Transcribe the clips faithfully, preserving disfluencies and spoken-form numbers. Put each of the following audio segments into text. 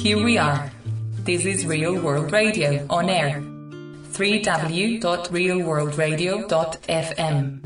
here we are. This is Real World Radio on air. w w w dot real world radio dot f m.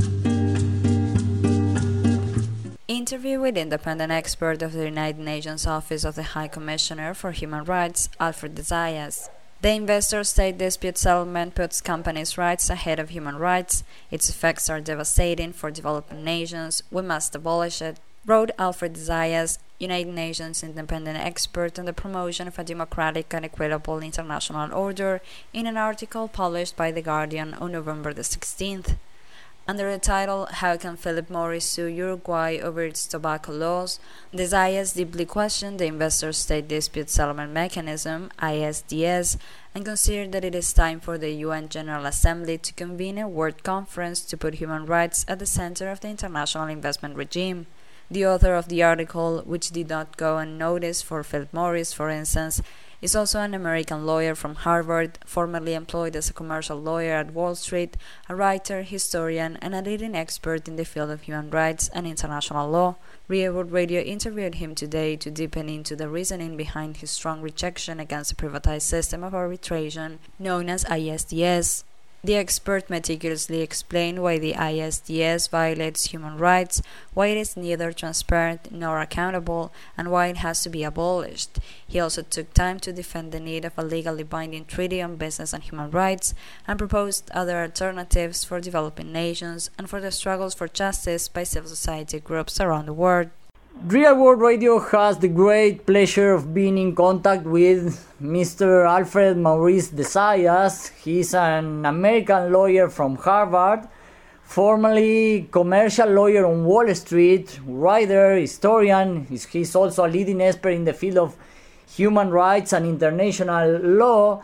Interview with independent expert of the United Nations Office of the High Commissioner for Human Rights, Alfred de Zayas. The investor-state dispute settlement puts companies' rights ahead of human rights. Its effects are devastating for developing nations. We must abolish it, wrote Alfred de Zayas, United Nations independent expert on the promotion of a democratic and equitable international order, in an article published by The Guardian on November the sixteenth. Under the title, How Can Philip Morris Sue Uruguay Over Its Tobacco Laws?, de Zayas deeply questioned the Investor-State Dispute Settlement Mechanism, I S D S, and considered that it is time for the U N General Assembly to convene a World Conference to put human rights at the center of the international investment regime. The author of the article, which did not go unnoticed for Philip Morris, for instance, is also an American lawyer from Harvard, formerly employed as a commercial lawyer at Wall Street, a writer, historian, and a leading expert in the field of human rights and international law. Real World Radio interviewed him today to deepen into the reasoning behind his strong rejection against the privatized system of arbitration known as I S D S. The expert meticulously explained why the I S D S violates human rights, why it is neither transparent nor accountable, and why it has to be abolished. He also took time to defend the need of a legally binding treaty on business and human rights, and proposed other alternatives for developing nations and for the struggles for justice by civil society groups around the world. Real World Radio has the great pleasure of being in contact with Mister Alfred Maurice de Zayas. He's an American lawyer from Harvard, formerly commercial lawyer on Wall Street, writer, historian. He's also a leading expert in the field of human rights and international law.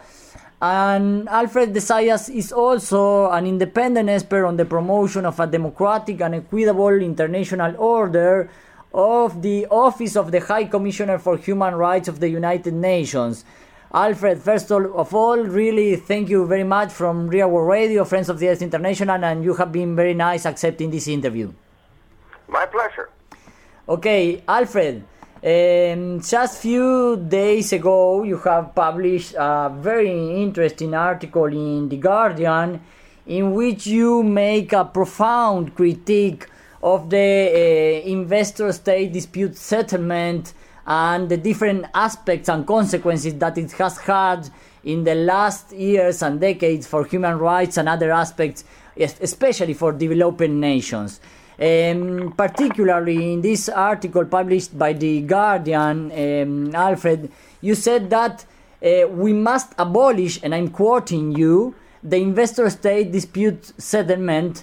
And Alfred de Zayas is also an independent expert on the promotion of a democratic and equitable international order of the Office of the High Commissioner for Human Rights of the United Nations. Alfred, first of all, really thank you very much from Real World Radio, Friends of the Earth International, and you have been very nice accepting this interview. My pleasure. Okay, Alfred, um, just few days ago you have published a very interesting article in The Guardian in which you make a profound critique of the uh, investor-state dispute settlement and the different aspects and consequences that it has had in the last years and decades for human rights and other aspects, especially for developing nations. Um, particularly in this article published by The Guardian, um, Alfred, you said that uh, we must abolish, and I'm quoting you, the investor-state dispute settlement.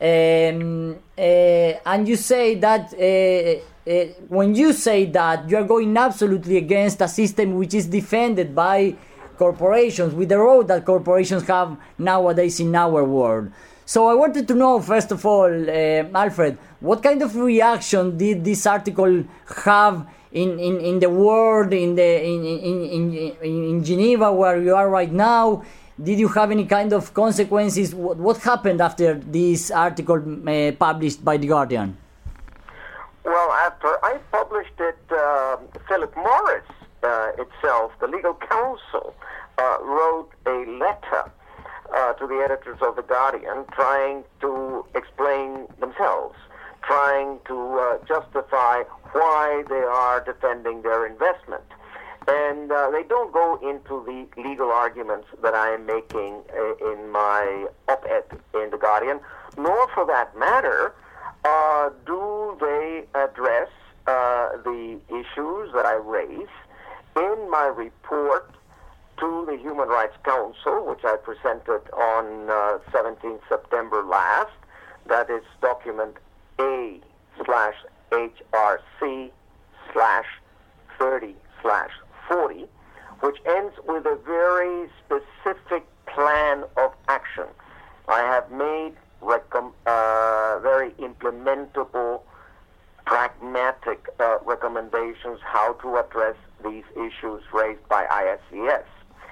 Um, uh, and you say that uh, uh, when you say that, you are going absolutely against a system which is defended by corporations, with the role that corporations have nowadays in our world. So I wanted to know, first of all, uh, Alfred, what kind of reaction did this article have in, in, in the world, in, the, in, in, in, in Geneva, where you are right now? Did you have any kind of consequences? What, what happened after this article uh, published by The Guardian? Well, after I published it, uh, Philip Morris uh, itself, the legal counsel, uh, wrote a letter uh, to the editors of The Guardian trying to explain themselves, trying to uh, justify why they are defending their investment. And uh, they don't go into the legal arguments that I am making uh, in my op-ed in The Guardian, nor for that matter uh, do they address uh, the issues that I raise in my report to the Human Rights Council, which I presented on uh, seventeenth September last. That is document A slash HRC slash 30 slash forty, which ends with a very specific plan of action. I have made recom- uh, very implementable, pragmatic uh, recommendations how to address these issues raised by I S D S.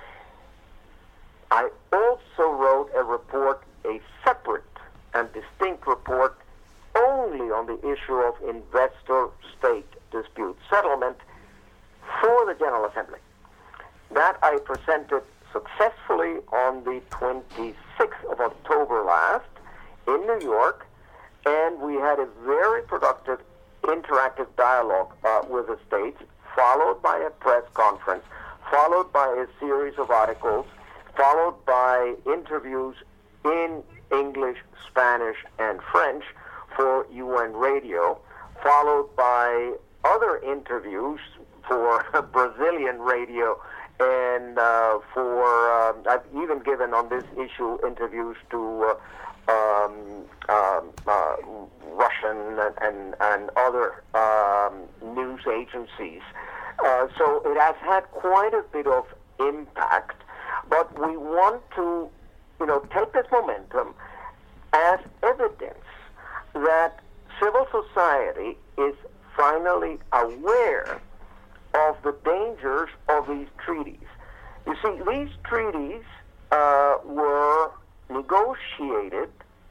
I also wrote a report, a separate and distinct report, only on the issue of investor-state dispute settlement for the General Assembly. That I presented successfully on the twenty-sixth of October last in New York, and we had a very productive interactive dialogue uh, with the states, followed by a press conference, followed by a series of articles, followed by interviews in English, Spanish, and French for U N Radio, followed by other interviews for Brazilian radio, and uh, for, uh, I've even given on this issue interviews to uh, um, um, uh, Russian and, and, and other um, news agencies. Uh, so it has had quite a bit of impact, but we want to, you know, take this momentum as evidence that civil society is finally aware of the dangers of these treaties. You see, these treaties uh, were negotiated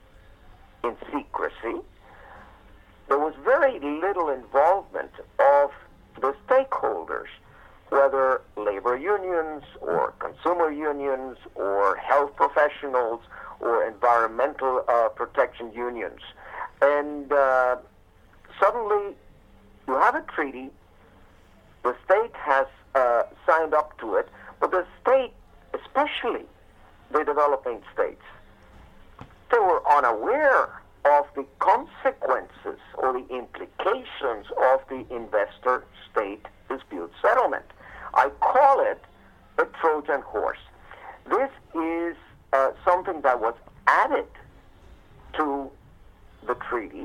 in secrecy. There was very little involvement of the stakeholders, whether labor unions or consumer unions or health professionals or environmental uh, protection unions. And uh, suddenly you have a treaty, the state has uh, signed up to it, but the state, especially the developing states, they were unaware of the consequences or the implications of the investor-state dispute settlement. I call it a Trojan horse. This is uh, something that was added to the treaties,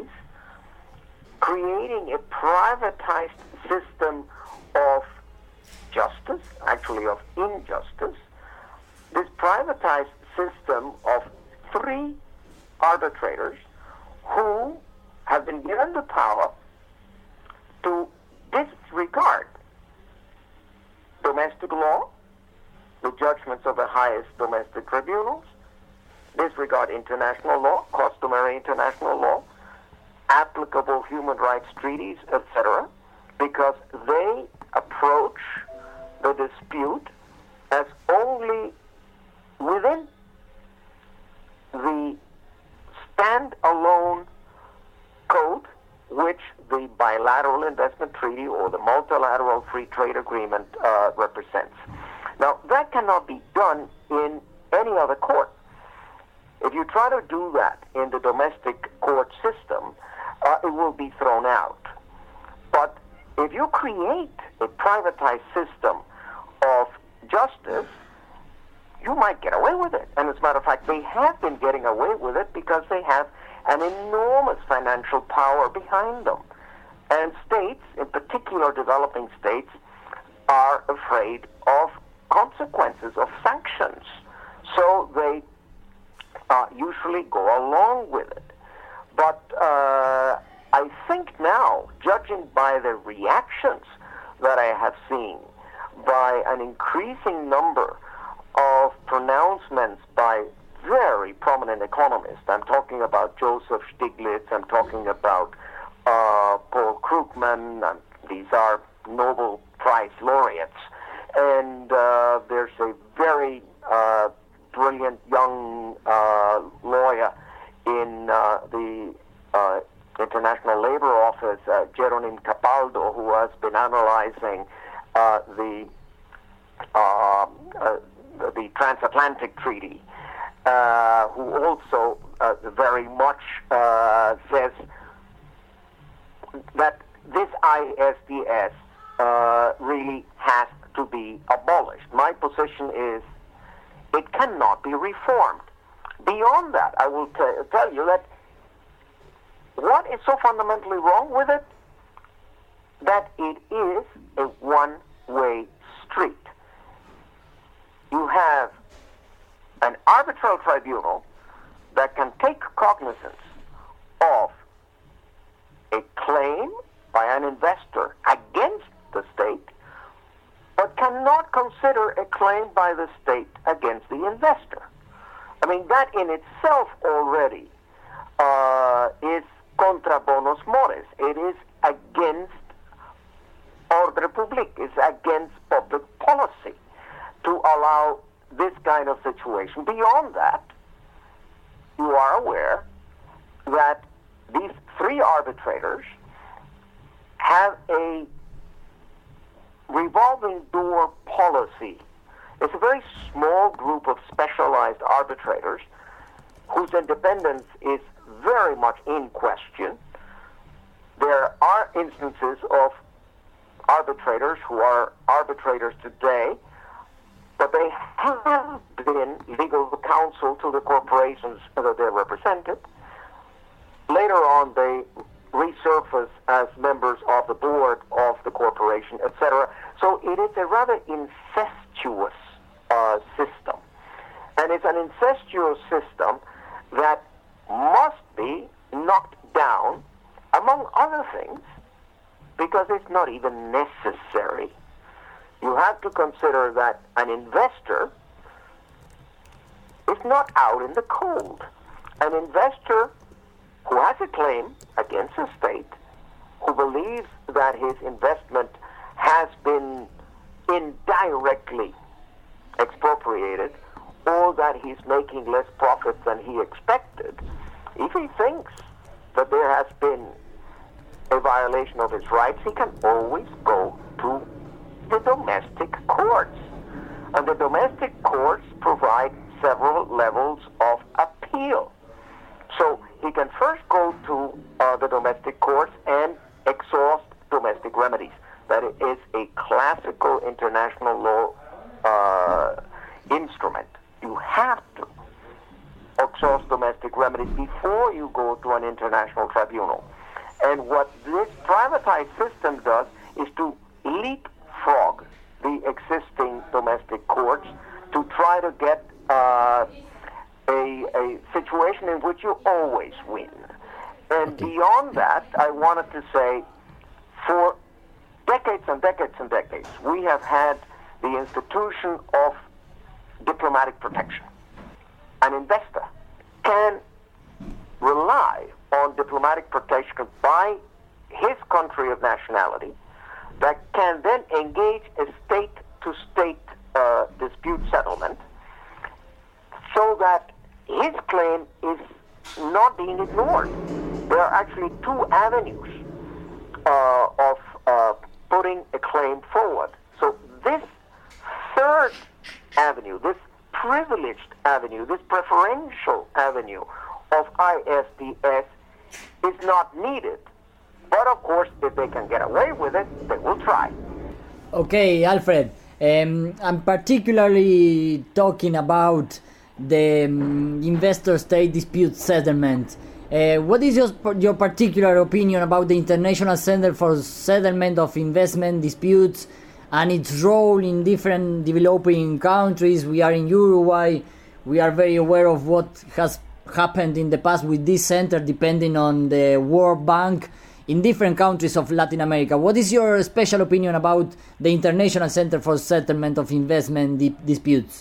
creating a privatized system of justice, actually of injustice. This privatized system of three arbitrators who have been given the power to disregard domestic law, the judgments of the highest domestic tribunals, disregard international law, customary international law, applicable human rights treaties, et cetera, because they approach the dispute as only within the stand-alone code which the bilateral investment treaty or the multilateral free trade agreement uh, represents. Now, that cannot be done in any other court. If you try to do that in the domestic court system, uh, it will be thrown out. But if you create a privatized system of justice, you might get away with it. And as a matter of fact, they have been getting away with it because they have an enormous financial power behind them. And states, in particular developing states, are afraid of consequences, of sanctions. So they uh, usually go along with it. But uh, I think now, judging by the reactions that I have seen, by an increasing number of pronouncements by very prominent economists, I'm talking about Joseph Stiglitz, I'm talking about uh, Paul Krugman, and these are Nobel Prize laureates, and uh, there's a very uh, brilliant young uh, lawyer in uh, the uh, International Labor Office, uh, Jeronim Capaldo, who has been analyzing uh, the uh, uh, the transatlantic treaty, uh, who also uh, very much uh, says that this I S D S uh, really has to be abolished. My position is it cannot be reformed. Beyond that, I will t- tell you that what is so fundamentally wrong with it? That it is a one-way street. You have an arbitral tribunal that can take cognizance of a claim by an investor against the state, but cannot consider a claim by the state against the investor. I mean, that in itself already uh, is contra bonos mores. It is against ordre public. It's against public policy. allow this kind of situation. Beyond that, you are aware that these three arbitrators have a revolving door policy. It's a very small group of specialized arbitrators whose independence is very much in question. There are instances of arbitrators who are arbitrators today, but they have been legal counsel to the corporations that they represented. Later on, they resurface as members of the board of the corporation, et cetera. So it is a rather incestuous uh, system. And it's an incestuous system that must be knocked down, among other things, because it's not even necessary. You have to consider that an investor is not out in the cold. An investor who has a claim against a state, who believes that his investment has been indirectly expropriated, or that he's making less profit than he expected, if he thinks that there has been a violation of his rights, he can always go to the domestic courts. And the domestic courts provide several levels of appeal. So he can first go to uh, the domestic courts and exhaust domestic remedies. That is a classical international law uh, instrument. You have to exhaust domestic remedies before you go to an international tribunal. And what this privatized system does is to leapfrog the existing domestic courts to try to get uh, a, a situation in which you always win. And okay. Beyond that, I wanted to say, for decades and decades and decades, we have had the institution of diplomatic protection. An investor can rely on diplomatic protection by his country of nationality that can then engage a state-to-state uh, dispute settlement so that his claim is not being ignored. There are actually two avenues uh, of uh, putting a claim forward. So this third avenue, this privileged avenue, this preferential avenue of I S D S is not needed. But of course, if they can get away with it, they will try. Okay, Alfred, um, I'm particularly talking about the um, investor-state dispute settlement. Uh, what is your, your particular opinion about the International Center for Settlement of Investment Disputes and its role in different developing countries? We are in Uruguay. We are very aware of what has happened in the past with this center, depending on the World Bank in different countries of Latin America. What is your special opinion about the International Center for Settlement of Investment Di- Disputes?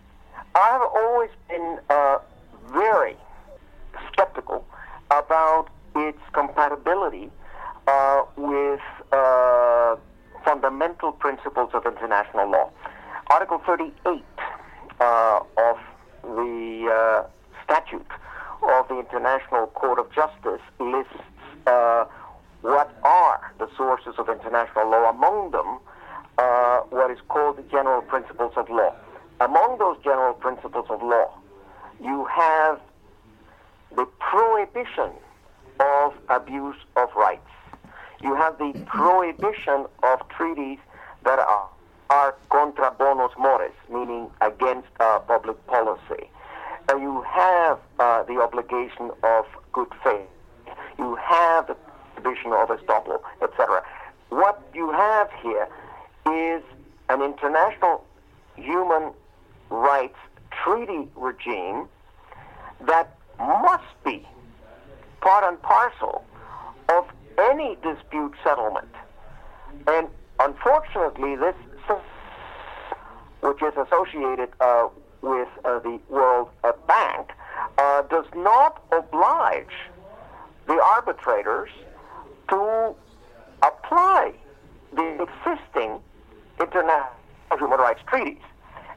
I have always been uh, very skeptical about its compatibility uh, with uh, fundamental principles of international law. Article thirty-eight uh, of the uh, statute of the International Court of Justice lists uh, what are the sources of international law. Among them, uh, what is called the general principles of law. Among those general principles of law, you have the prohibition of abuse of rights. You have the prohibition of treaties that are, are contra bonos mores, meaning against uh, public policy. Uh, you have uh, the obligation of good faith. You have the prohibition of estoppel, et cetera. What you have here is an international human rights treaty regime that must be part and parcel of any dispute settlement. And unfortunately, this, which is associated uh, with uh, the World uh, Bank, uh, does not oblige the arbitrators to apply the existing international human rights treaties.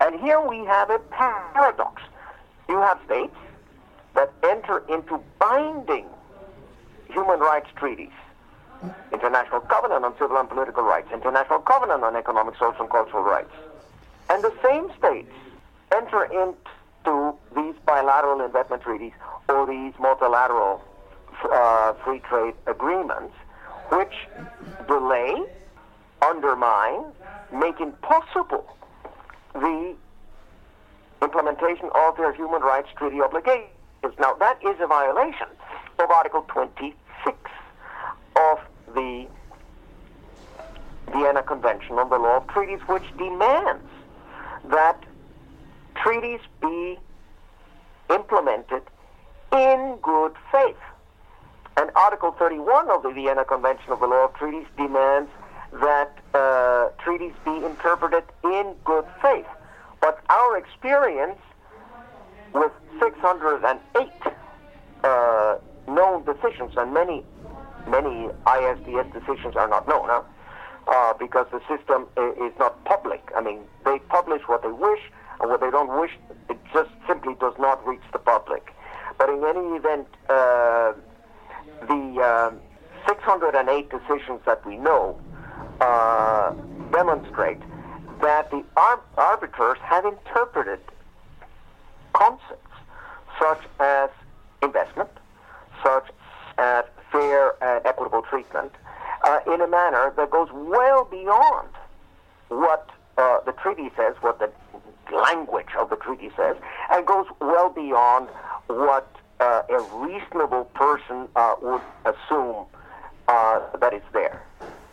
And here we have a paradox. You have states that enter into binding human rights treaties, International Covenant on Civil and Political Rights, International Covenant on Economic, Social, and Cultural Rights. And the same states enter into these bilateral investment treaties or these multilateral uh, free trade agreements, which delay, undermine, make impossible the implementation of their human rights treaty obligations. Now, that is a violation of Article twenty-six of the Vienna Convention on the Law of Treaties, which demands that treaties be implemented in good faith. And Article thirty-one of the Vienna Convention of the Law of Treaties demands that uh, treaties be interpreted in good faith. But our experience with six hundred eight uh, known decisions, and many, many I S D S decisions are not known, huh? uh, because the system is not public. I mean, they publish what they wish, and what they don't wish, it just simply does not reach the public. But in any event, uh, the uh, six hundred eight decisions that we know uh, demonstrate that the ar- arbiters have interpreted concepts such as investment, such as fair and equitable treatment, uh, in a manner that goes well beyond what uh, the treaty says, what the language of the treaty says, and goes well beyond what uh, a reasonable person uh, would assume uh, that is there.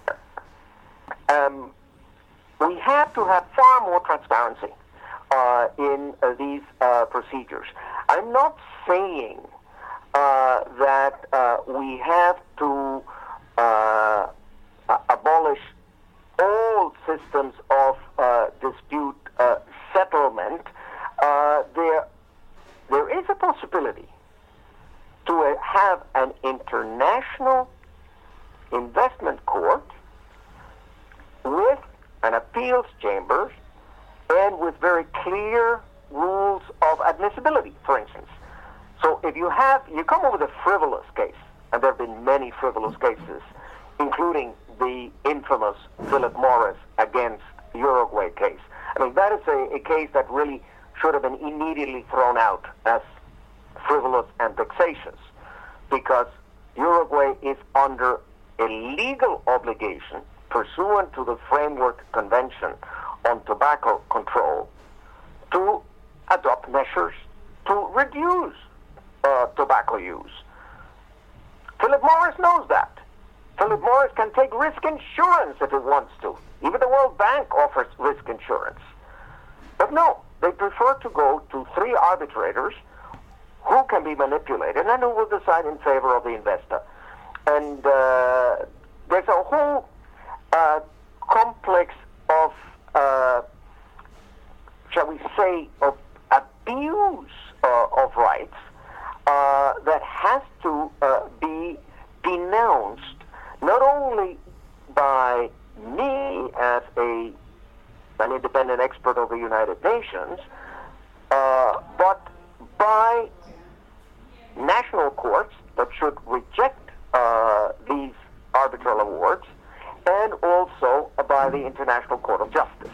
Um, we have to have far more transparency uh, in uh, these uh, procedures. I'm not saying uh, that uh, we have to uh, abolish all systems of uh, dispute uh, settlement. Uh, there, there is a possibility to uh, have an international investment court with an appeals chamber and with very clear rules of admissibility, for instance. So if you have, you come up with a frivolous case, and there have been many frivolous cases, including the infamous Philip Morris against Uruguay case. I mean, that is a, a case that really should have been immediately thrown out as frivolous and vexatious, because Uruguay is under a legal obligation pursuant to the Framework Convention on Tobacco Control to adopt measures to reduce uh, tobacco use. Philip Morris knows that. Philip Morris can take risk insurance if it wants to. Even the World Bank offers risk insurance. But no, they prefer to go to three arbitrators who can be manipulated and who will decide in favor of the investor. And uh, there's a whole uh, complex of, uh, shall we say, of abuse uh, of rights uh, that has to uh, be denounced not only by me as a an independent expert of the United Nations, uh, but by national courts that should reject uh, these arbitral awards, and also by the International Court of Justice.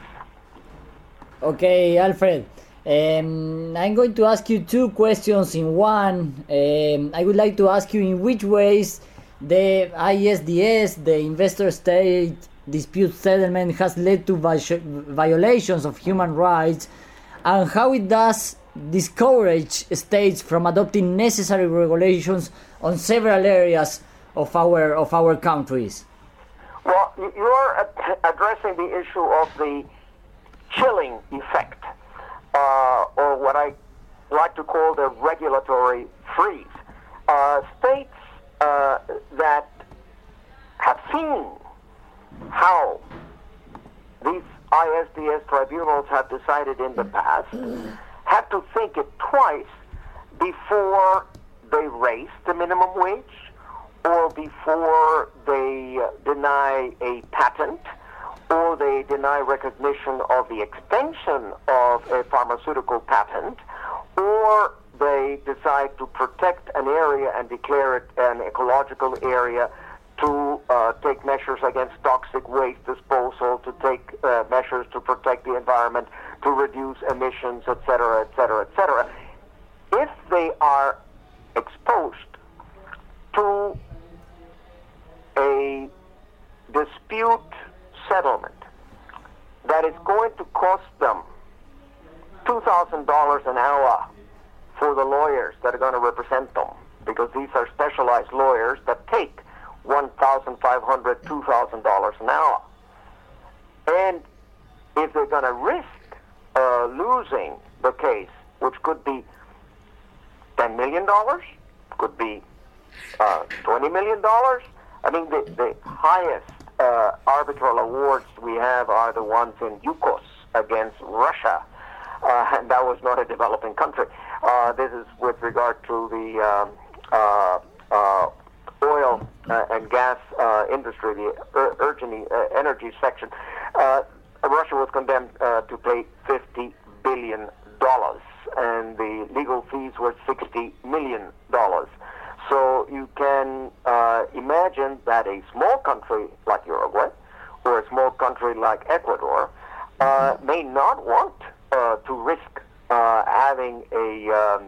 Okay, Alfred. Um, I'm going to ask you two questions in one. Um, I would like to ask you in which ways the I S D S, the investor-state dispute settlement, has led to vi- violations of human rights, and how it does discourage states from adopting necessary regulations on several areas of our of our countries. Well, you're ad- addressing the issue of the chilling effect, uh, or what I like to call the regulatory freeze. Uh, states uh, that have seen how these I S D S tribunals have decided in the past have to think it twice before they raise the minimum wage, or before they uh, deny a patent, or they deny recognition of the extension of of a pharmaceutical patent, or they decide to protect an area and declare it an ecological area, to uh, take measures against toxic waste disposal, to take uh, measures to protect the environment, to reduce emissions, et cetera, et cetera, et cetera. If they are exposed to a dispute settlement that is going to cost them two thousand dollars an hour for the lawyers that are going to represent them, because these are specialized lawyers that take one thousand five hundred dollars, two thousand dollars an hour. And if they're going to risk uh, losing the case, which could be ten million dollars, could be uh, twenty million dollars, I mean, the, the highest uh, arbitral awards we have are the ones in Yukos against Russia, uh, and that was not a developing country. Uh, this is with regard to the um, uh, uh, oil uh, and gas uh, industry, the er- urgent uh, energy section. Uh, Russia was condemned uh, to pay fifty billion dollars, and the legal fees were sixty million dollars. So you can uh, imagine that a small country like Uruguay or a small country like Ecuador uh, may not want uh, to risk uh, having a, um,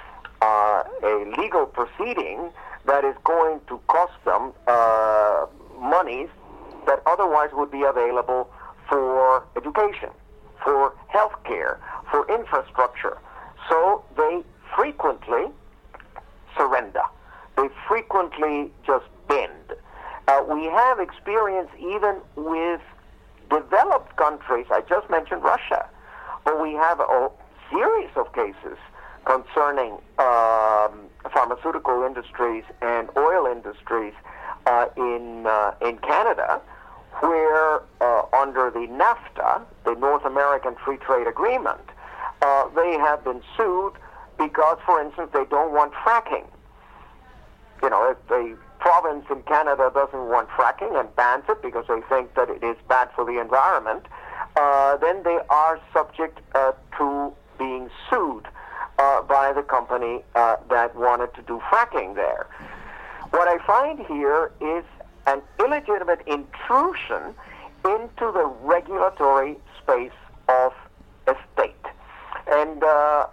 uh, a legal proceeding that is going to cost them uh, monies that otherwise would be available for education, for health care, for infrastructure. So they frequently surrender. They frequently just bend. Uh, we have experience even with developed countries. I just mentioned Russia, but we have a series of cases concerning um, pharmaceutical industries and oil industries uh, in uh, in Canada, where uh, under the NAFTA, the North American Free Trade Agreement, uh, they have been sued because, for instance, they don't want fracking. You know, if a province in Canada doesn't want fracking and bans it because they think that it is bad for the environment, uh, then they are subject uh, to being sued uh, by the company uh, that wanted to do fracking there. What I find here is an illegitimate intrusion into the regulatory space of a state. And uh,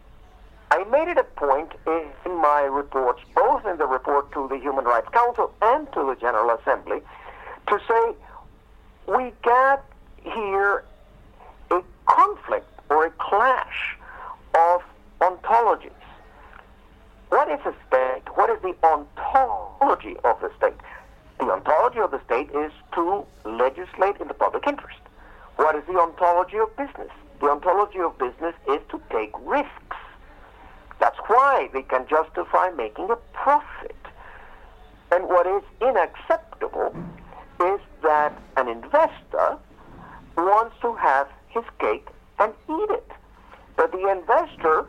I made it a point in, in my reports, both in the report to the Human Rights Council and to the General Assembly, to say we got here a conflict or a clash of ontologies. What is a state? What is the ontology of the state? The ontology of the state is to legislate in the public interest. What is the ontology of business? The ontology of business is to take risks. That's why they can justify making a profit. And what is unacceptable is that an investor wants to have his cake and eat it. That the investor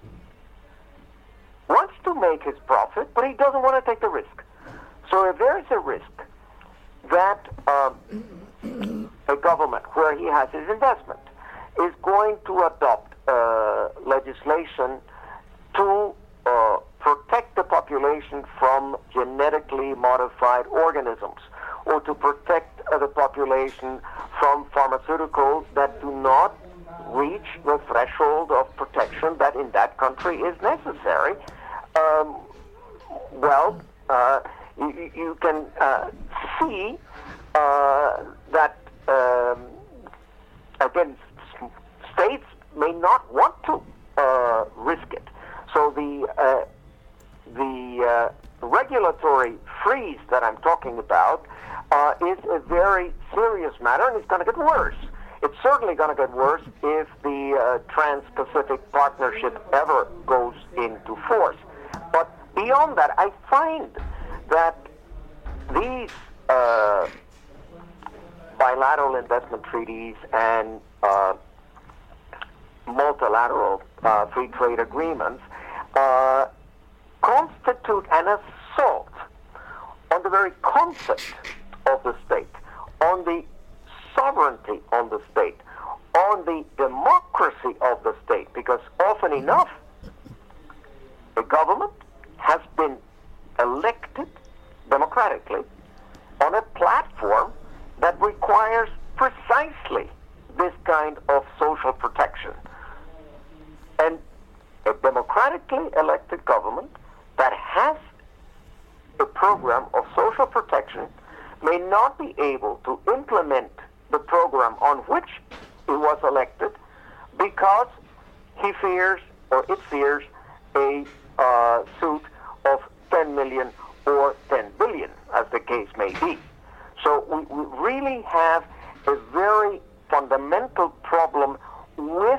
wants to make his profit, but he doesn't want to take the risk. So if there is a risk that um, a government where he has his investment is going to adopt uh, legislation to uh, protect the population from genetically modified organisms, or to protect uh, the population from pharmaceuticals that do not reach the threshold of protection that in that country is necessary, um, well, uh, you, you can uh, see uh, that, um, again, states may not want to uh, risk it. So the uh, the uh, regulatory freeze that I'm talking about uh, is a very serious matter, and it's going to get worse. It's certainly going to get worse if the uh, Trans-Pacific Partnership ever goes into force. But beyond that, I find that these uh, bilateral investment treaties and uh, multilateral uh, free trade agreements uh, constitute an assault on the very concept of the state, on the sovereignty on the state, on on the democracy of the state, because often enough, the government has been elected democratically on a platform that requires precisely this kind of social protection. And a democratically elected government that has a program of social protection may not be able to implement the program on which he was elected because he fears, or it fears, a uh, suit of ten million or ten billion, as the case may be. So we, we really have a very fundamental problem with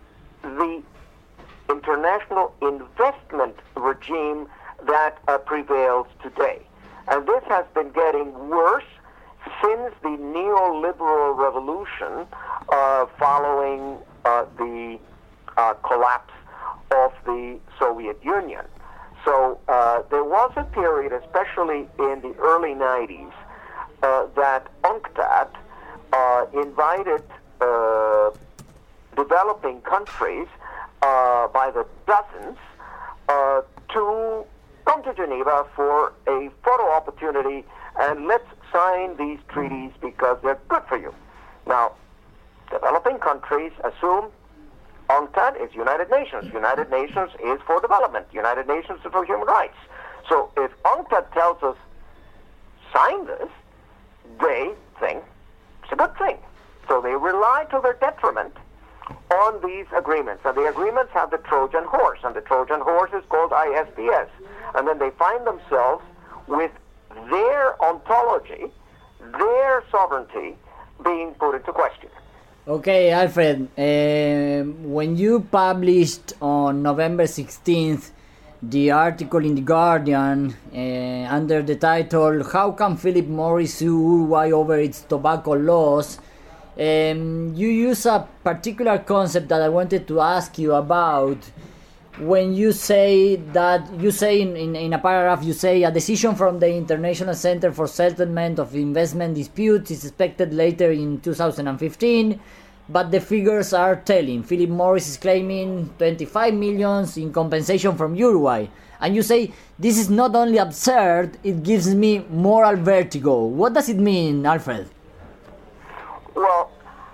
the international investment regime that uh, prevails today. And this has been getting worse since the neoliberal revolution uh, following uh, the uh, collapse of the Soviet Union. So uh, there was a period, especially in the early nineties, uh, that UNCTAD uh, invited uh, developing countries uh, by the dozens uh, to come to Geneva for a photo opportunity, and let's sign these treaties because they're good for you. Now, developing countries assume UNCTAD is United Nations. United Nations is for development. United Nations is for human rights. So if UNCTAD tells us, sign this, they think it's a good thing. So they rely to their detriment on these agreements. And the agreements have the Trojan horse, and the Trojan horse is called I S D S. And then they find themselves with their ontology, their sovereignty being put into question. Okay, Alfred, uh, when you published on November sixteenth the article in The Guardian uh, under the title "How Can Philip Morris Sue Uruguay Over Its Tobacco Laws?" Um, you use a particular concept that I wanted to ask you about. When you say that, you say in, in, in a paragraph, you say a decision from the International Center for Settlement of Investment Disputes is expected later in two thousand fifteen, but the figures are telling. Philip Morris is claiming twenty-five million in compensation from Uruguay. And you say, this is not only absurd, it gives me moral vertigo. What does it mean, Alfred? Well,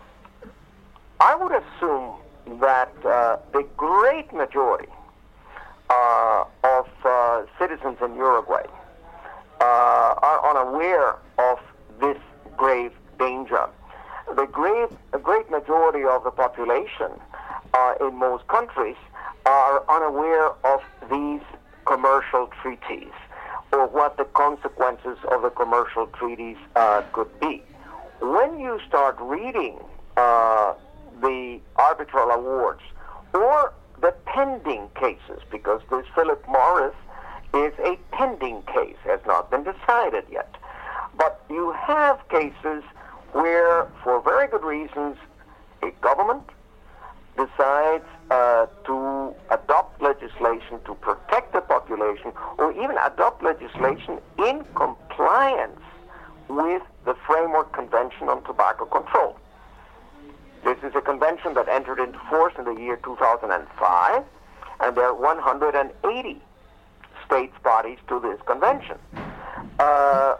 I would assume that uh, the great majority uh, of uh, citizens in Uruguay uh, are unaware of this grave danger. The great, a great majority of the population uh, in most countries are unaware of these commercial treaties or what the consequences of the commercial treaties uh, could be. When you start reading uh, the arbitral awards or the pending cases, because this Philip Morris is a pending case, has not been decided yet. But you have cases where, for very good reasons, a government decides uh, to adopt legislation to protect the population, or even adopt legislation in compliance with the Framework Convention on Tobacco Control. This is a convention that entered into force in the year two thousand five, and there are one hundred eighty states bodies to this convention. Uh,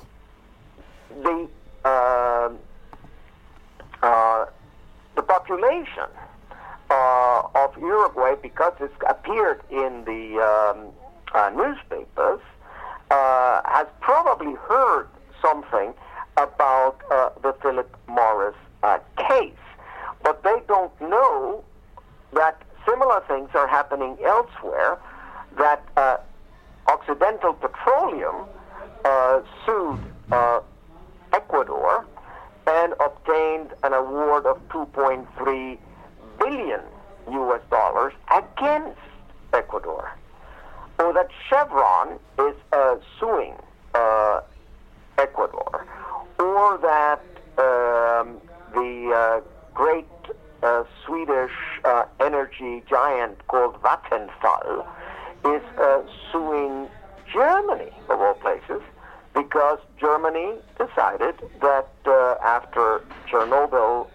the uh, uh, the population uh, of Uruguay, because it's appeared in the um, uh, newspapers, uh, has probably heard something about uh, the Philip Morris uh, case. But they don't know that similar things are happening elsewhere, that uh, Occidental Petroleum uh, sued uh, Ecuador and obtained an award of two point three billion U S dollars against Ecuador. Or that Chevron is uh, suing uh, Ecuador. Or that um, the uh, great uh, Swedish uh, energy giant called Vattenfall is uh, suing Germany, of all places, because Germany decided that uh, after Chernobyl and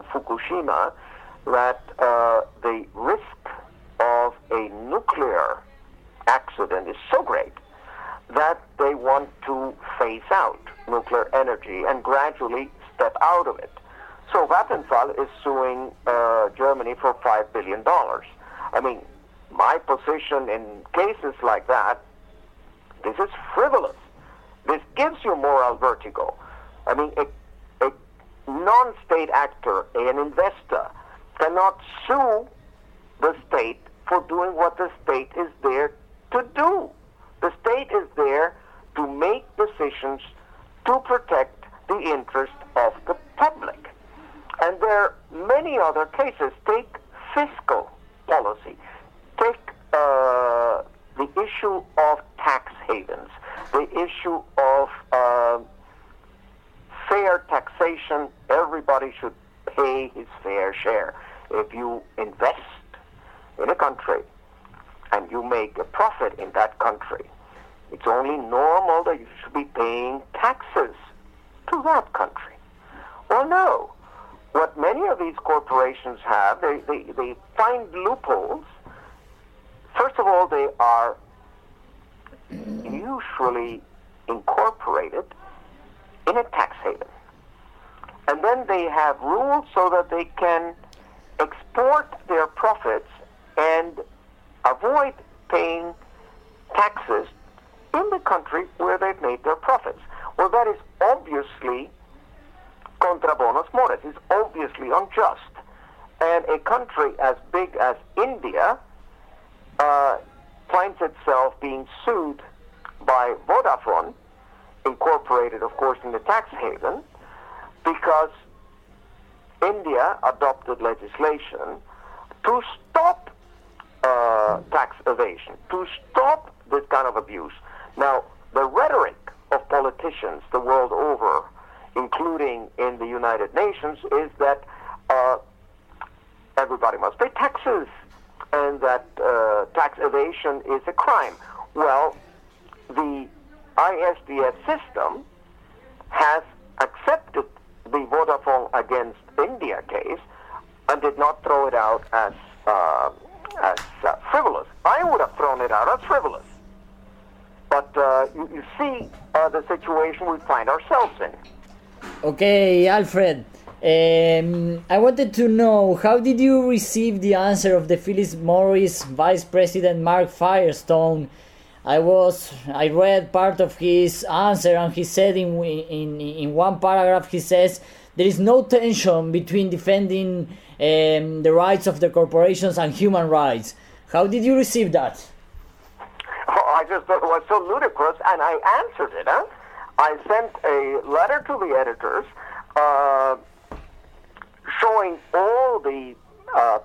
Fukushima that uh, the risk of a nuclear accident is so great that they want to phase out nuclear energy and gradually step out of it. So Vattenfall is suing uh, Germany for five billion dollars. I mean, my position in cases like that, this is frivolous. This gives you moral vertigo. I mean, a, a non-state actor, an investor, cannot sue the state for doing what the state is there to do. The state is there to make decisions to protect the interest of the public. And there are many other cases. Take fiscal policy. Take uh, the issue of tax havens, the issue of uh, fair taxation. Everybody should pay his fair share. If you invest in a country and you make a profit in that country, it's only normal that you should be paying taxes to that country. Well, no. What many of these corporations have, they, they, they find loopholes. First of all, they are usually incorporated in a tax haven. And then they have rules so that they can export their profits and avoid paying taxes in the country where they've made their profits. Well, that is obviously contra bonos mores. It's obviously unjust. And a country as big as India uh, finds itself being sued by Vodafone, incorporated, of course, in the tax haven, because India adopted legislation to stop uh, tax evasion, to stop this kind of abuse. Now, the rhetoric of politicians the world over, including in the United Nations, is that uh, everybody must pay taxes and that uh, tax evasion is a crime. Well, the I S D S system has accepted the Vodafone against India case and did not throw it out as, uh, as uh, frivolous. I would have thrown it out as frivolous. But uh, you, you see uh, the situation we find ourselves in. Okay, Alfred. Um, I wanted to know, how did you receive the answer of the Philip Morris Vice President Mark Firestone? I was, I read part of his answer, and he said in in in one paragraph, he says there is no tension between defending um, the rights of the corporations and human rights. How did you receive that? Oh, I just thought it was so ludicrous, and I answered it. Huh? I sent a letter to the editors uh, showing all the uh,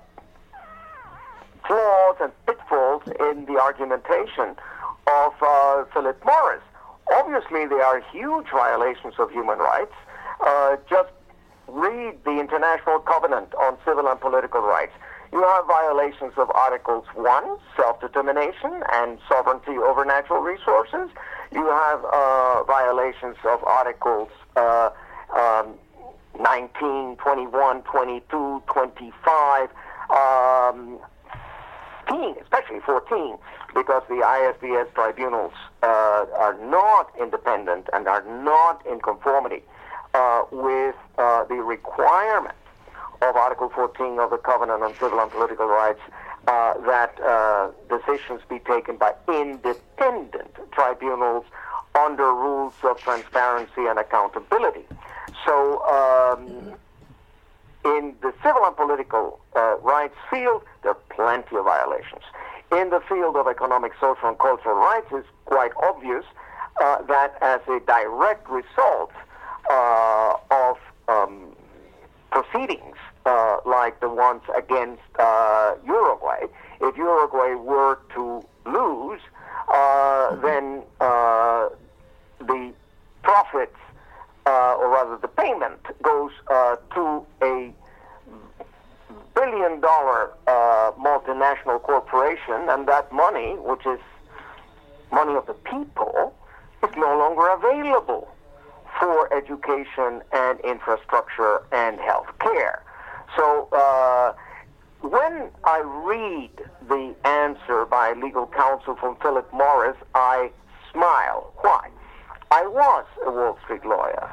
flaws and pitfalls in the argumentation of uh, Philip Morris. Obviously, there are huge violations of human rights. Uh, just read the International Covenant on Civil and Political Rights. You have violations of Articles one, self-determination and sovereignty over natural resources. You have uh, violations of Articles uh, um, nineteen, twenty-one, twenty-two, twenty-five, um, fourteen, especially fourteen, because the I S D S tribunals uh, are not independent and are not in conformity uh, with uh, the requirement of Article fourteen of the Covenant on Civil and Political Rights uh, that uh, decisions be taken by independent tribunals under rules of transparency and accountability. So um, in the civil and political uh, rights field, there are plenty of violations. In the field of economic, social, and cultural rights, it's quite obvious uh, that as a direct result uh, of um, proceedings uh, like the ones against uh, Uruguay, if Uruguay were to lose, uh, then uh, the profits, uh, or rather the payment, goes uh, to a billion dollar uh, multinational corporation, and that money, which is money of the people, is no longer available for education and infrastructure and health care. So uh, when I read the answer by legal counsel from Philip Morris, I smile. Why? I was a Wall Street lawyer.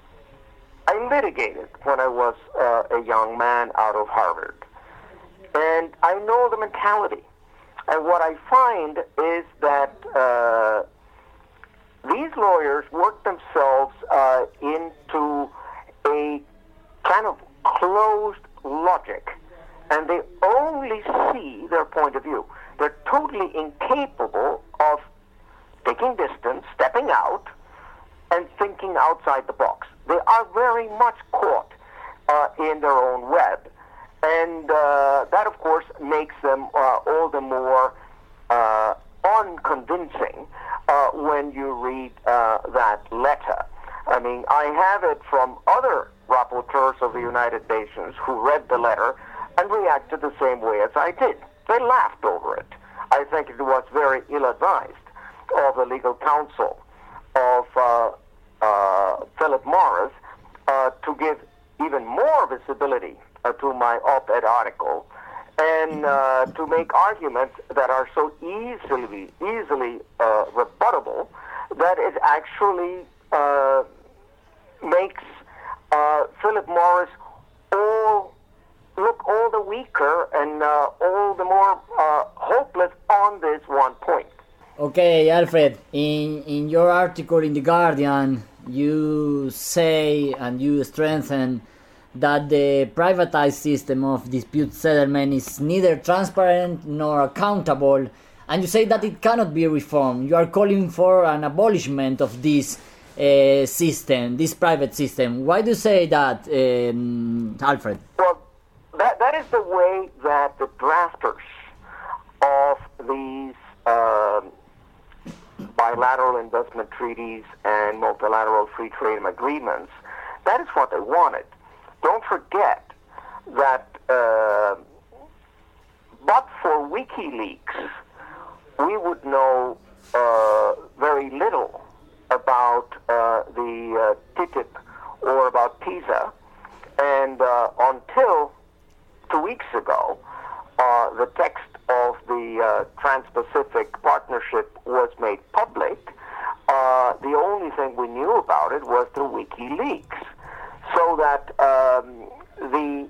I litigated when I was uh, a young man out of Harvard. And I know the mentality. And what I find is that uh, these lawyers work themselves uh, into a kind of closed logic, and they only see their point of view. They're totally incapable of taking distance, stepping out, and thinking outside the box. They are very much caught uh, in their own web, and uh, that, of course, makes them uh, all the more uh, unconvincing uh, when you read uh, that letter. I mean, I have it from other rapporteurs of the United Nations who read the letter and reacted the same way as I did. They laughed over it. I think it was very ill-advised of the legal counsel of uh, uh, Philip Morris uh, to give even more visibility uh, to my op-ed article and uh, to make arguments that are so easily, easily uh, rebuttable that it actually uh, makes uh, Philip Morris all look all the weaker and uh, all the more uh, hopeless on this one point. Okay, Alfred, in, in your article in The Guardian, you say and you strengthen that the privatized system of dispute settlement is neither transparent nor accountable, and you say that it cannot be reformed. You are calling for an abolishment of this uh, system, this private system. Why do you say that, um, Alfred? Well, that, that is the way that the drafters of these uh, bilateral investment treaties and multilateral free trade agreements, that is what they wanted. Don't forget that uh, but for WikiLeaks, we would know uh, very little about uh, the uh, TTIP or about TISA. And uh, until two weeks ago, uh, the text of the uh, Trans-Pacific Partnership was made public. Uh, the only thing we knew about it was through WikiLeaks. So that um, the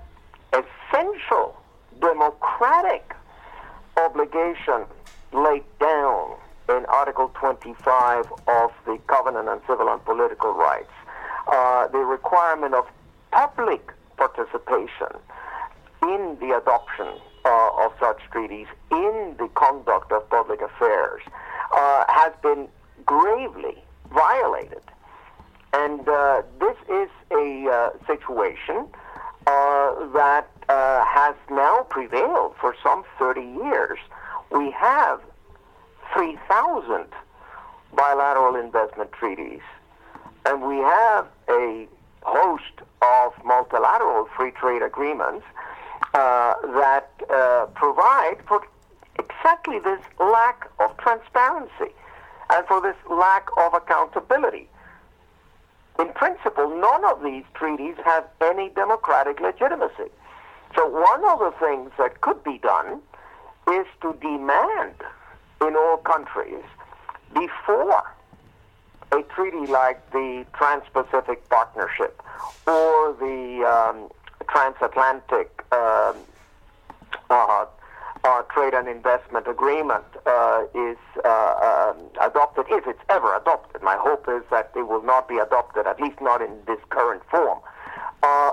essential democratic obligation laid down in Article twenty-five of the Covenant on Civil and Political Rights, uh, the requirement of public participation in the adoption uh, of such treaties, in the conduct of public affairs, uh, has been gravely violated. And uh, this is a uh, situation uh, that uh, has now prevailed for some thirty years. We have three thousand bilateral investment treaties, and we have a host of multilateral free trade agreements uh, that uh, provide for exactly this lack of transparency and for this lack of accountability. In principle, none of these treaties have any democratic legitimacy. So one of the things that could be done is to demand in all countries, before a treaty like the Trans-Pacific Partnership or the um, Transatlantic um, uh, uh, Trade and Investment Agreement uh, is uh, um, adopted, if it's ever adopted. My hope is that it will not be adopted, at least not in this current form. Uh,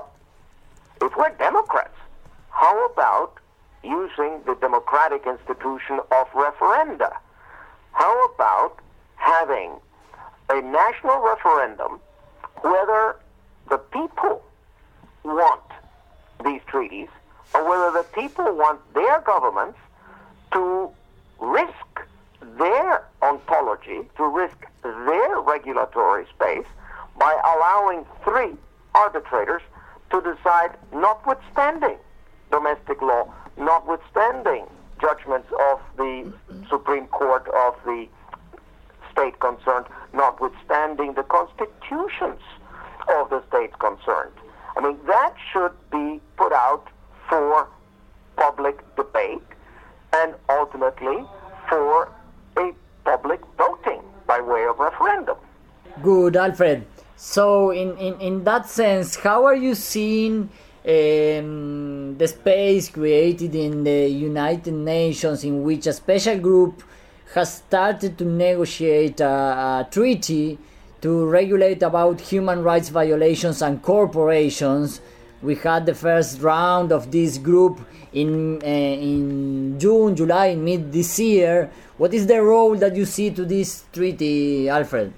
if we're Democrats, how about using the democratic institution of referenda? How about having a national referendum whether the people want these treaties or whether the people want their governments to risk their ontology, to risk their regulatory space by allowing three arbitrators to decide, notwithstanding domestic law, notwithstanding judgments of the Supreme Court of the state concerned, notwithstanding the constitutions of the states concerned. I mean, that should be put out for public debate and ultimately for a public voting by way of referendum. Good, Alfred. So, in, in, in that sense, how are you seeing um, the space created in the United Nations in which a special group has started to negotiate a, a treaty to regulate about human rights violations and corporations? We had the first round of this group in uh, in June, July, mid this year. What is the role that you see to this treaty, Alfred?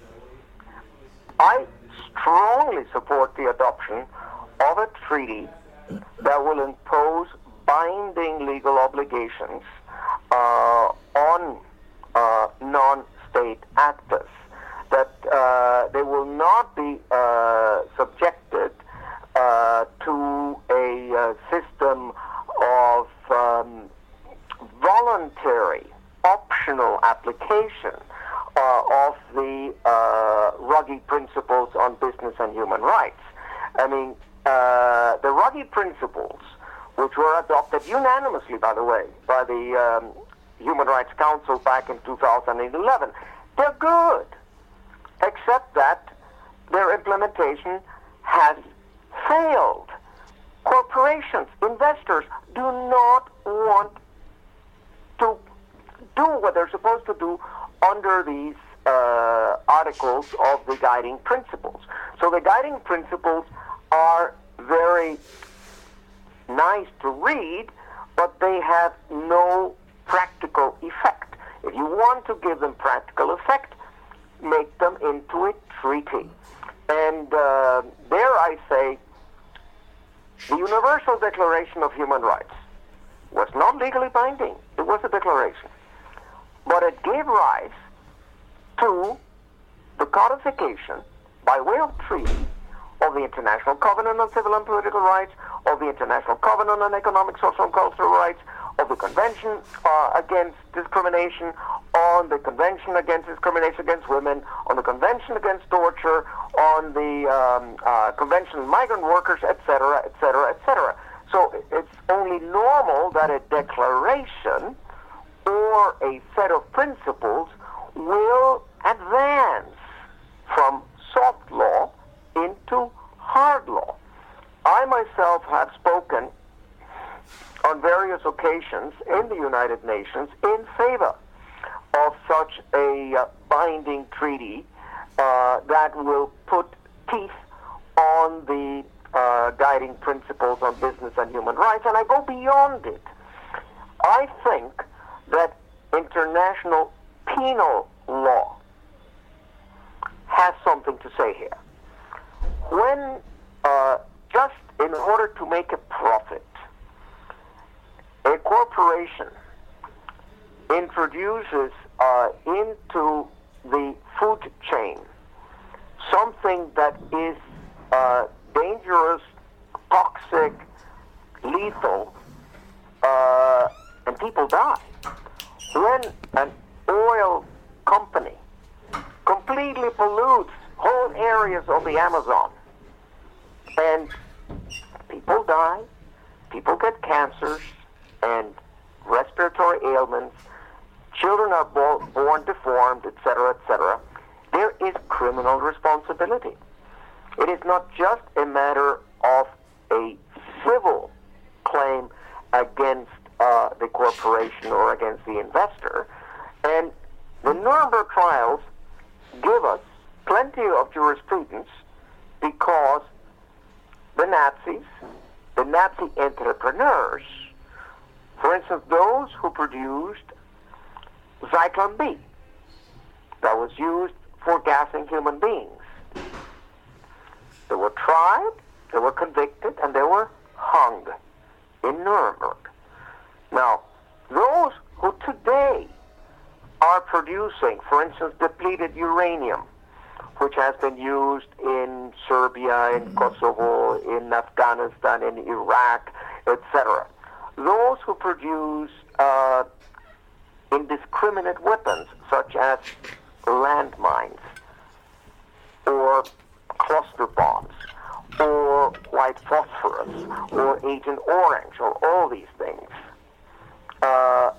I strongly support the adoption of a treaty that will impose binding legal obligations uh, on uh, non-state actors, that uh, they will not be uh, subjected uh, to a uh, system of um, voluntary, optional application uh, of the uh, Ruggie principles on business and human rights. I mean, uh, the Ruggie principles, which were adopted unanimously, by the way, by the um, Human Rights Council back in two thousand eleven, they're good, except that their implementation has failed. Corporations, investors do not want to do what they're supposed to do under these uh, articles of the guiding principles. So the guiding principles are very nice to read, but they have no practical effect. If you want to give them practical effect, make them into a treaty. And uh, there I say, the Universal Declaration of Human Rights was not legally binding. It was a declaration. But it gave rise to the codification by way of treaty of the International Covenant on Civil and Political Rights, of the International Covenant on Economic, Social, and Cultural Rights, of the Convention uh, Against Discrimination, on the Convention Against Discrimination Against Women, on the Convention Against Torture, on the um, uh, Convention on Migrant Workers, et cetera, et cetera, et cetera. So it's only normal that a declaration or a set of principles will advance from soft law into hard law. I myself have spoken on various occasions in the United Nations in favor of such a uh, binding treaty uh, that will put teeth on the uh, guiding principles on business and human rights, and I go beyond it. I think that international penal law has something to say here. When, uh, just in order to make a profit, a corporation introduces uh, into the food chain something that is uh, dangerous, toxic, lethal, uh, and people die. When an oil company completely pollutes whole areas of the Amazon and people die, people get cancers and respiratory ailments, children are bo- born deformed, et cetera, et cetera, there is criminal responsibility. It is not just a matter of a civil claim against uh, the corporation or against the investor. And the Nuremberg trials give us plenty of jurisprudence because the Nazis, the Nazi entrepreneurs, for instance, those who produced Zyklon B, that was used for gassing human beings, they were tried, they were convicted, and they were hung in Nuremberg. Now, those who today are producing, for instance, depleted uranium, which has been used in Serbia, in Kosovo, in Afghanistan, in Iraq, et cetera. Those who produce uh, indiscriminate weapons, such as landmines or cluster bombs, or white phosphorus, or Agent Orange, or all these things, uh,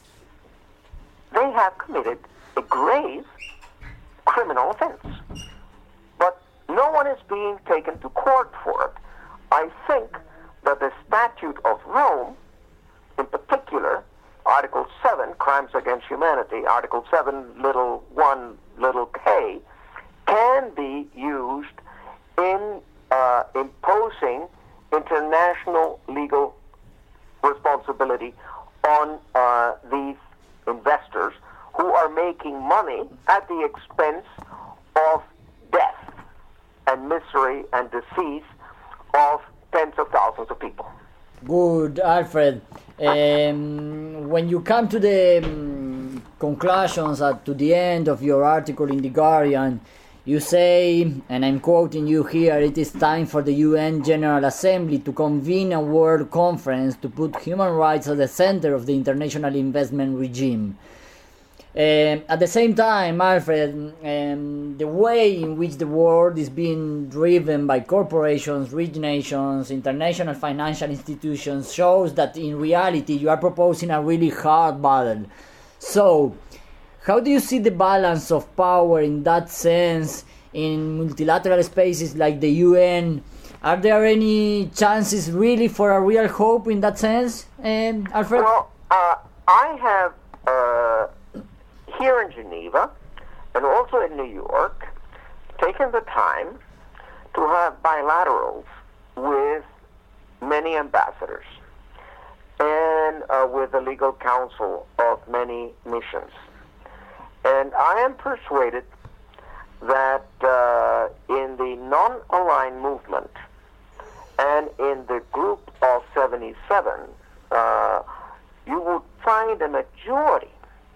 they have committed a grave criminal offense. But no one is being taken to court for it. I think that the Statute of Rome, in particular, Article seven, Crimes Against Humanity, Article seven, little one, little k, can be used in uh, imposing international legal responsibility on uh, these investors who are making money at the expense of death and misery and disease of tens of thousands of people. Good, Alfred. Um, when you come to the um, conclusions at to the end of your article in The Guardian, you say, and I'm quoting you here, it is time for the U N General Assembly to convene a world conference to put human rights at the center of the international investment regime. Um, at the same time, Alfred, um, the way in which the world is being driven by corporations, rich nations, international financial institutions shows that in reality you are proposing a really hard battle. So, how do you see the balance of power in that sense in multilateral spaces like the U N? Are there any chances really for a real hope in that sense, um, Alfred? Well, uh, I have... Uh here in Geneva and also in New York, taken the time to have bilaterals with many ambassadors and uh, with the legal counsel of many missions. And I am persuaded that uh, in the non-aligned movement and in the group of seventy-seven, uh, you would find a majority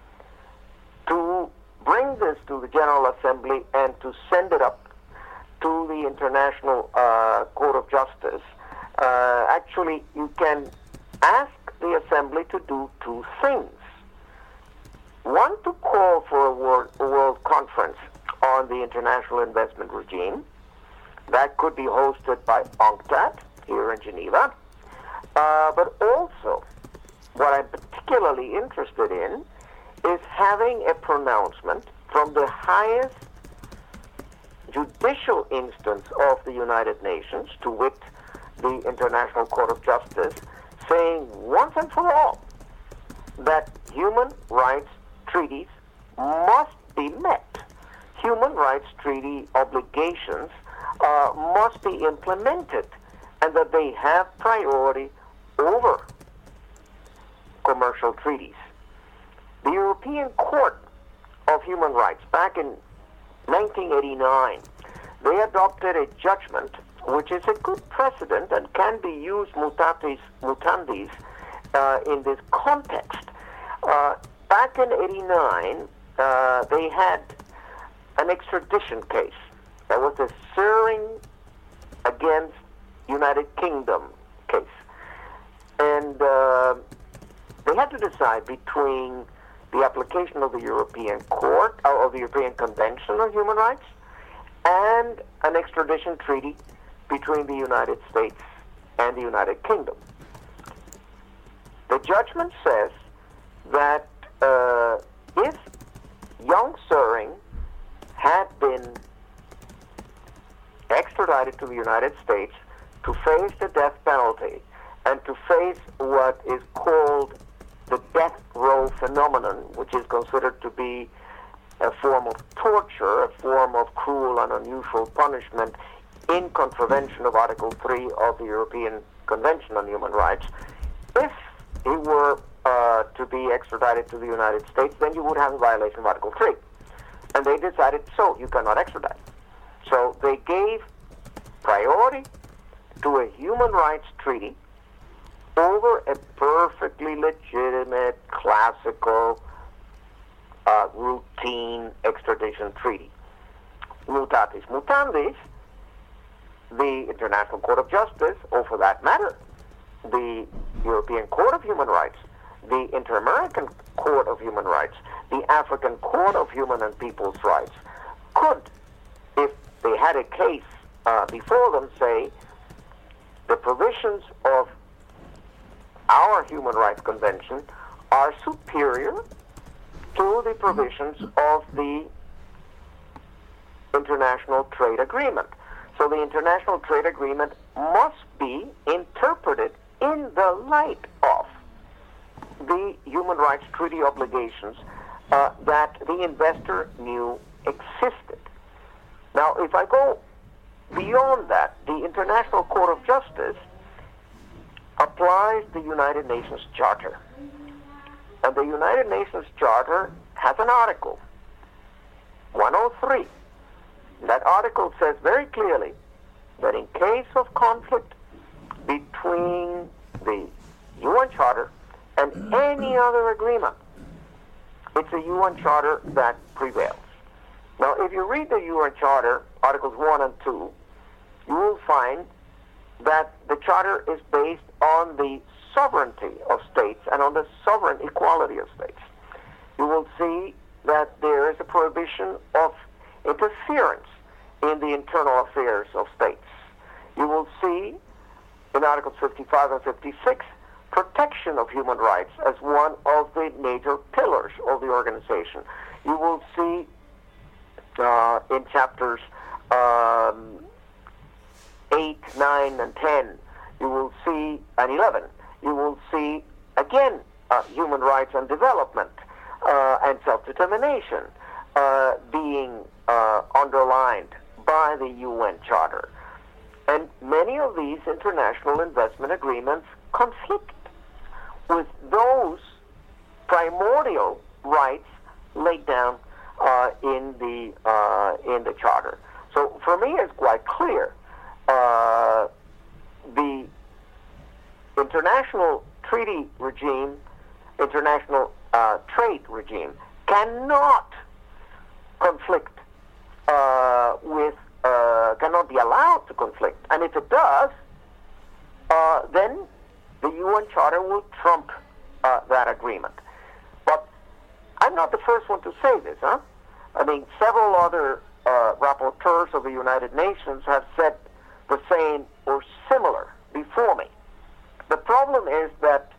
to bring this to the General Assembly and to send it up to the International uh, Court of Justice. Uh, actually, you can ask the Assembly to do two things. One, to call for a world, a world conference on the international investment regime. That could be hosted by UNCTAD here in Geneva. Uh, but also, what I'm particularly interested in is having a pronouncement from the highest judicial instance of the United Nations, to wit, the International Court of Justice, saying once and for all that human rights treaties must be met. Human rights treaty obligations uh, must be implemented, and that they have priority over commercial treaties. The European Court of Human Rights, back in nineteen eighty-nine, they adopted a judgment which is a good precedent and can be used mutatis mutandis uh, in this context. Uh, back in eighty-nine, uh, they had an extradition case. That was a Syring against United Kingdom case. And uh, they had to decide between the application of the European Court, or of the European Convention on Human Rights, and an extradition treaty between the United States and the United Kingdom. The judgment says that uh, if young Syring had been extradited to the United States to face the death penalty and to face what is called the death row phenomenon, which is considered to be a form of torture, a form of cruel and unusual punishment in contravention of Article three of the European Convention on Human Rights. If he were uh, to be extradited to the United States, then you would have a violation of Article three. And they decided, so, you cannot extradite. So they gave priority to a human rights treaty over a perfectly legitimate, classical, uh, routine extradition treaty. Mutatis mutandis, the International Court of Justice, or for that matter, the European Court of Human Rights, the Inter-American Court of Human Rights, the African Court of Human and People's Rights, could, if they had a case uh, before them say the provisions of our Human Rights Convention are superior to the provisions of the International Trade Agreement. So the International Trade Agreement must be interpreted in the light of the Human Rights Treaty obligations uh, that the investor knew existed. Now, if I go beyond that, the International Court of Justice applies the United Nations Charter. And the United Nations Charter has an article, one oh three. That article says very clearly that in case of conflict between the U N Charter and any other agreement, it's the U N Charter that prevails. Now, if you read the U N Charter, Articles one and two, you will find that the Charter is based on the sovereignty of states and on the sovereign equality of states. You will see that there is a prohibition of interference in the internal affairs of states. You will see in Articles fifty-five and fifty-six protection of human rights as one of the major pillars of the organization. You will see uh, in chapters um, eight, nine, and ten, you will see, and eleven, you will see, again, uh, human rights and development uh, and self-determination uh, being uh, underlined by the U N Charter. And many of these international investment agreements conflict with those primordial rights laid down uh, in the uh, in the Charter. So for me, it's quite clear. Uh, the international treaty regime, international uh, trade regime, cannot conflict uh, with, uh, cannot be allowed to conflict. And if it does, uh, then the U N Charter will trump uh, that agreement. But I'm not the first one to say this, huh? I mean, several other uh, rapporteurs of the United Nations have said the same or similar before me. The problem is that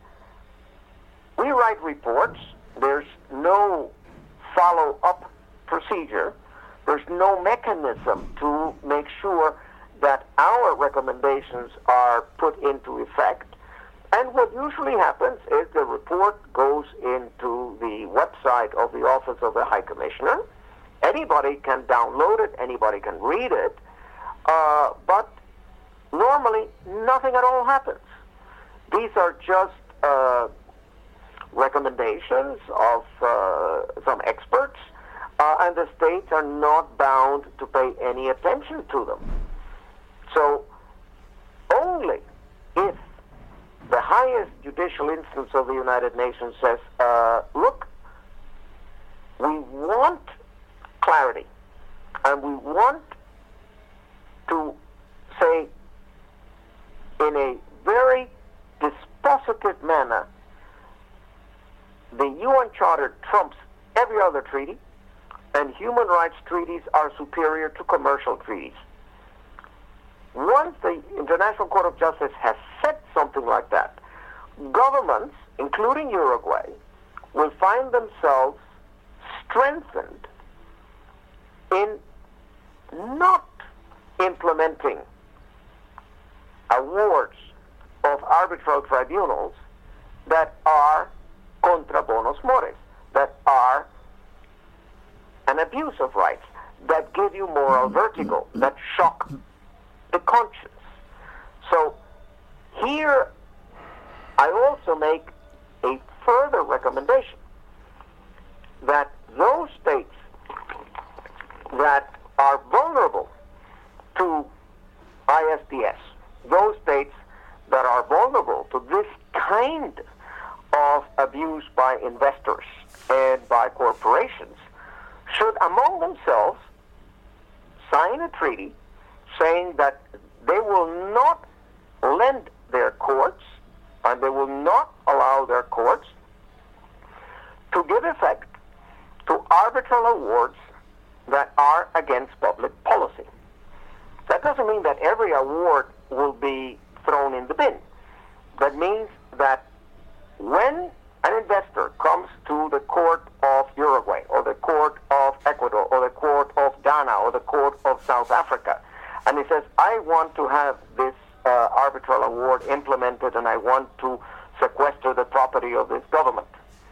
we write reports, there's no follow-up procedure, there's no mechanism to make sure that our recommendations are put into effect. And what usually happens is the report goes into the website of the Office of the High Commissioner. Anybody can download it, anybody can read it, uh, but normally nothing at all happens. These are just uh, recommendations of uh, some experts, uh, and the states are not bound to pay any attention to them. So only if the highest judicial instance of the United Nations says, uh, look, we want clarity, and we want to say in a very dispositive manner, the U N Charter trumps every other treaty, and human rights treaties are superior to commercial treaties. Once the International Court of Justice has said something like that, governments, including Uruguay, will find themselves strengthened in not implementing awards of arbitral tribunals that are contra bonos mores, that are an abuse of rights, that give you moral vertigo, that shock the conscience. So here I also make a further recommendation that those states that are vulnerable to I S D S, those states that are vulnerable to this kind of abuse by investors and by corporations, should among themselves sign a treaty saying that they will not lend their courts and they will not allow their courts to give effect to arbitral awards that are against public policy. That doesn't doesn't mean that every award will be thrown in the bin. That means that when an investor comes to the court of Uruguay, or the court of Ecuador, or the court of Ghana, or the court of South Africa, and he says, I want to have this uh, arbitral award implemented and I want to sequester the property of this government,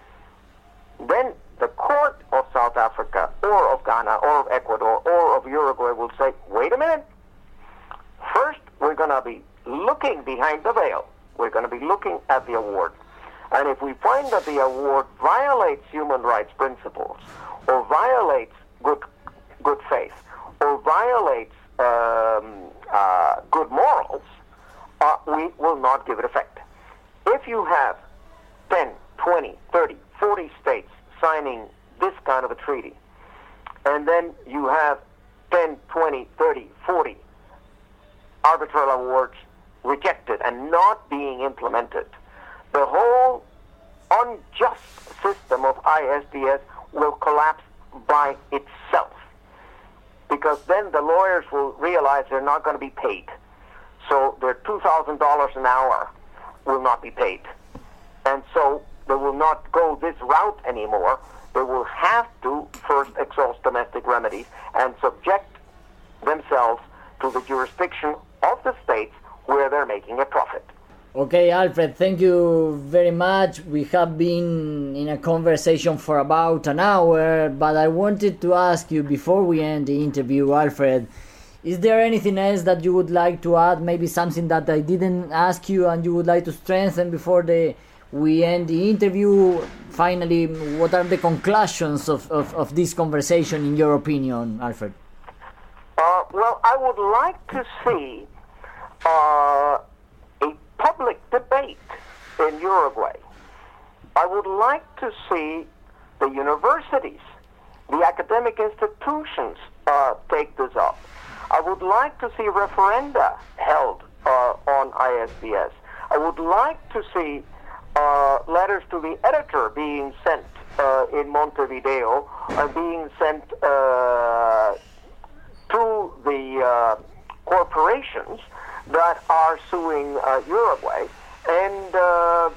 then the court of South Africa, or of Ghana, or of Ecuador, or of Uruguay will say, wait a minute, first we're going to be looking behind the veil. We're going to be looking at the award. And if we find that the award violates human rights principles, or violates good good faith, or violates um, uh, good morals, uh, we will not give it effect. If you have ten, twenty, thirty, forty states signing this kind of a treaty, and then you have ten, twenty, thirty, forty arbitral awards rejected and not being implemented, the whole unjust system of I S D S will collapse by itself, because then the lawyers will realize they're not going to be paid. So their two thousand dollars an hour will not be paid. And so they will not go this route anymore. They will have to first exhaust domestic remedies and subject themselves to the jurisdiction of the states where they're making a profit. Okay, Alfred, thank you very much. We have been in a conversation for about an hour, but I wanted to ask you before we end the interview, Alfred, is there anything else that you would like to add, maybe something that I didn't ask you and you would like to strengthen before the we end the interview? Finally, what are the conclusions of, of, of this conversation in your opinion, Alfred? Uh, well, I would like to see uh, a public debate in Uruguay. I would like to see the universities, the academic institutions uh, take this up. I would like to see referenda held uh, on I S D S. I would like to see uh, letters to the editor being sent uh, in Montevideo and being sent uh, to the uh, corporations that are suing uh, Uruguay, and uh,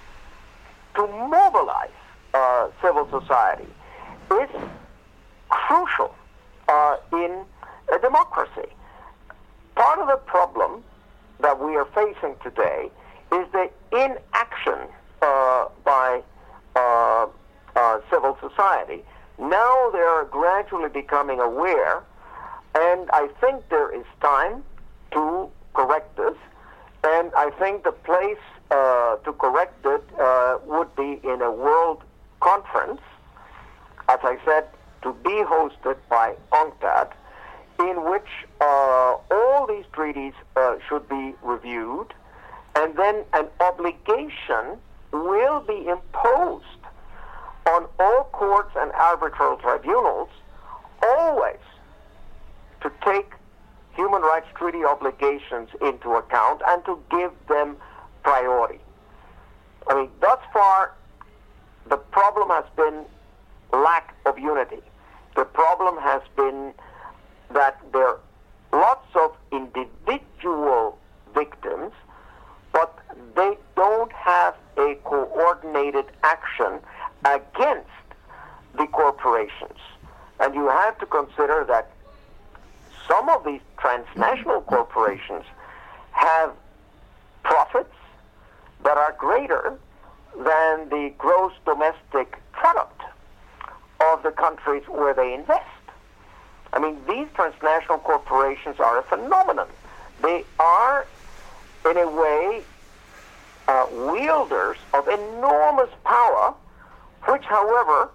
to mobilize uh, civil society is crucial uh, in a democracy. Part of the problem that we are facing today is the inaction uh, by uh, uh, civil society. Now they are gradually becoming aware, and I think there is time to correct this, and I think the place uh, to correct it uh, would be in a world conference, as I said, to be hosted by UNCTAD, in which uh, all these treaties uh, should be reviewed, and then an obligation will be imposed on all courts and arbitral tribunals always to take human rights treaty obligations into account and to give them priority. I mean, thus far, the problem has been lack of unity. The problem has been that there are lots of individual victims, but they don't have a coordinated action against the corporations. And you have to consider that some of these transnational corporations have profits that are greater than the gross domestic product of the countries where they invest. I mean, these transnational corporations are a phenomenon. They are, in a way, uh, wielders of enormous power, which, however,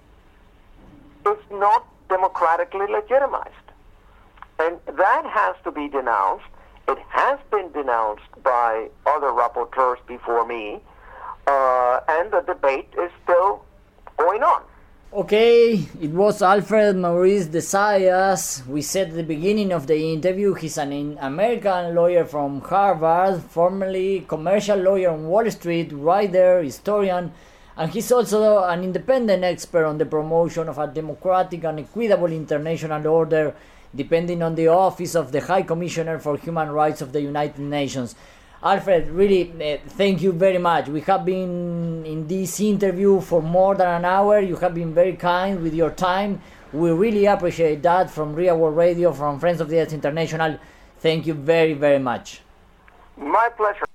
is not democratically legitimized. And that has to be denounced. It has been denounced by other rapporteurs before me, uh, and the debate is still going on. Okay, it was Alfred Maurice de Zayas. We said at the beginning of the interview he's an American lawyer from Harvard, formerly commercial lawyer on Wall Street, writer, historian, and he's also an independent expert on the promotion of a democratic and equitable international order depending on the office of the High Commissioner for Human Rights of the United Nations. Alfred, really, uh, thank you very much. We have been in this interview for more than an hour. You have been very kind with your time. We really appreciate that from Real World Radio, from Friends of the Earth International. Thank you very, very much. My pleasure.